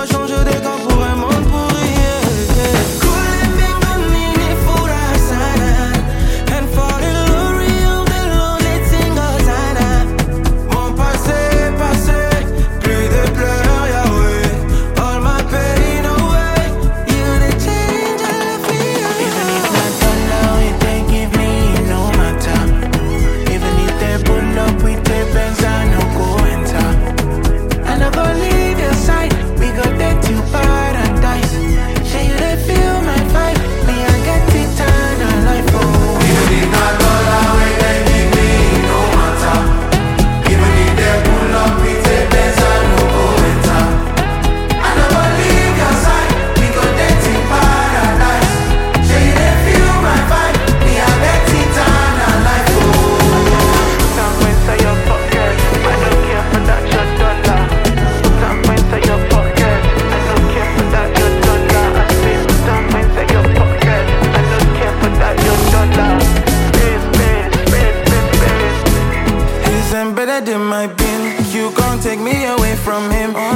pas changer de camp pour un monde pourri. Couldn't think of needing food outside and fall in glory of the lonely single side. Mon passé, plus de pleurs, Yahweh. All my pain away, you the change I feel. Even if not dollar, if they give me no matter. Even if they pull up with the Benz, I no go enter. I no go leave your side, we go take you paradise. Share you they feel my vibe, me I get eternal life. Oh, Even if not dollar, if they give me no matter. Even if they pull up with the Benz, I no go enter. I no go leave your side, we go take you paradise. Share you they feel my vibe, me I get eternal life. Oh. some inside your pocket, I don't care for that your dollar. Some inside your pocket, I don't care for that your dollar. I say some inside your pocket, I don't care for that your dollar. Space. He's embedded in my bin. You can't take me away from him.